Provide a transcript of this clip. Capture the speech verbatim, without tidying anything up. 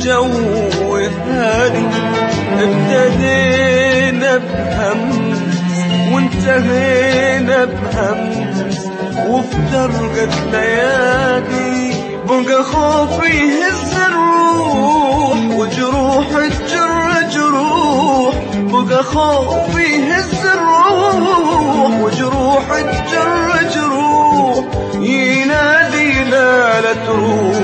والجو هادي، ابتدينا بهمس وانتهينا بهمس، وافترقت ليالي بقى خوف يهز الروح، وجروح تجر جروح، بقى خوف يهز الروح، وجروح تجر جروح، ينادي لا لا تروح